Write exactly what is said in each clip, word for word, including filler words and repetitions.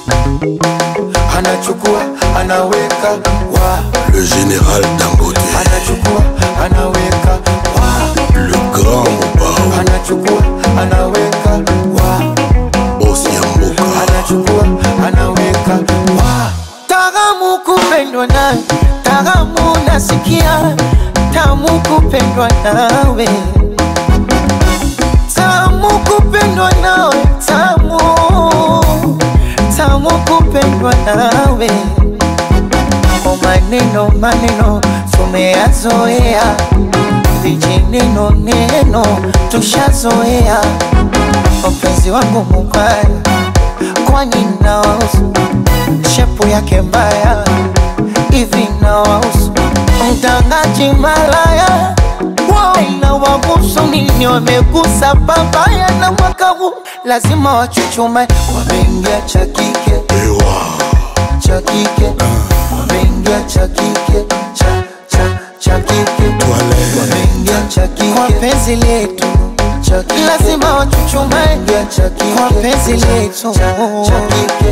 anachukua anaweka wa le général Dangote, anachukua anaweka wa le grand Bao, anachukua anaweka wa boss ya mboka, anachukua anaweka wa. Tamu kupendwa nawe, tamu nasikia, tamu kupendwa nawe, tamu kupendwa nawe, tamu tamu kupendwa nawe. O maneno maneno tumeyazoea, vijineno neno tushazoea. Mpenzi wangu mubaya, kwani nawahusu? Shepu yake mbaya, hivi nawahusu? Mtangaji malaya, inawahusu nini? Wamegusa babaya na mwaka huu lazima wachuchume. Wameingia cha kike, cha kike, wameingia cha kike, cha cha cha kike, wameingia cha kike. Kwa penzi letu lazima wachuchume, kwa penzi letu cha kike.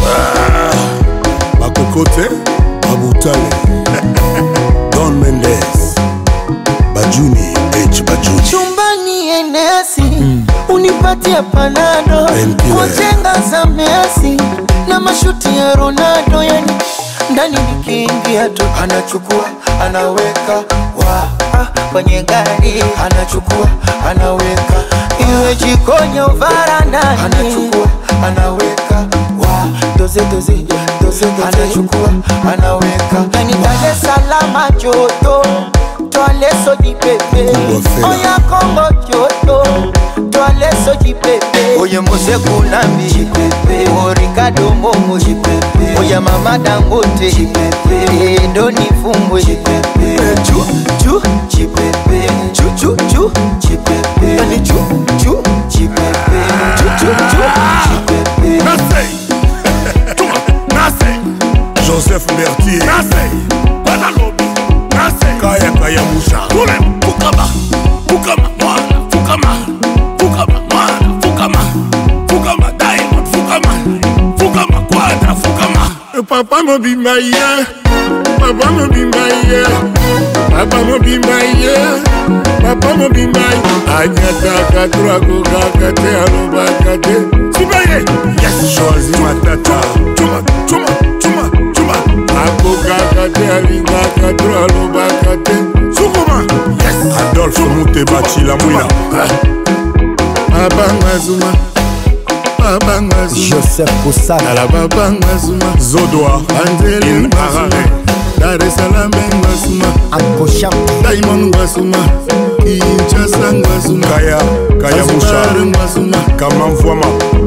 Bakokote, Babutale, Don Mendes, Bajuni, H Bajuni. Chumbani enesi, mm. unipatia panado, kujenga za Messi na mashuti ya Ronaldo. Yani ndani nikiingia tu anachukua anaweka wa ah, kwenye gari anachukua anaweka, iwe jikoni au varandani anachukua anaweka wa doze doze doze doze, anachukua anaweka. Yani Dar es Salaam joto, toale soji pepe, oya Kongo joto, toale soji pepe, oye Mose Kunambi jipepe, o Ricardo Momo jipepe, oya Mama Dangote jipepe, ndo nifungwe jipepe, chu chu jipepe, chu chu chu jipepe, yani chu chu jipepe, chu chu chu jipepe. Nasei, Tuma, Nasei, Joseph Berthier, Nasei, Banalobi, Nasei, Kaya Kaya Musha, Tule, Fukama, Fukama, Mwana, Fukama, Fukama, Mwana, Fukama, Fukama, Diamond, Fukama, Fukama, Quadra, Fukama. Papa mo bimba yeah, Papa mo bimba yeah, Papa mo bimba yeah, Papa mo bimba yeah. Anyata katura kuka kate aluba kate. Sibaye, yes, choisi matata. Chuma, chuma, chuma, chuma. Akuka kate alinga katura aluba kate. Sukuma, yes. Adolphe Moutebachi la mouina. Papa Mazuma. Joseph Koussana, la Baba Mazuma, Zodoa, Angeli Mazuma, Dar es Salaam Mazuma, Ankocha, Diamond Mazuma, Kinshasa Mazuma, Kaya, Kaya Musha Mazuma, Kamamfwama.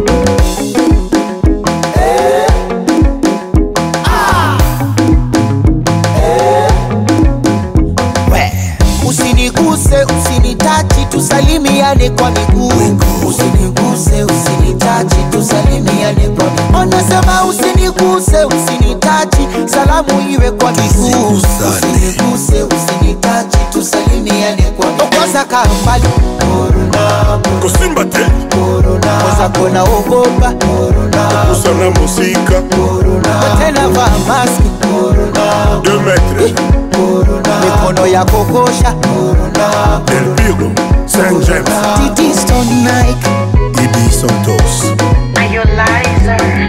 Usiniguse, usinitachi, tusalimiane kwa miguu. Usiniguse, usinitachi, tusalimiane kwa miguu. Onasema usiniguse, usinitachi, salamu iwe kwa miguu. Usiniguse, usinitachi, tusalimiane kwa miguu. Okoza kambali Corona, Kosimba te Corona, koza kona ogopa Corona, Kusana musika Corona, tena va maski Corona, deux mètres Corona, mikono ya kokosha Corona, Del Pigo, Saint James, Titi Stone Nike, Ibi Santos. Are you liar?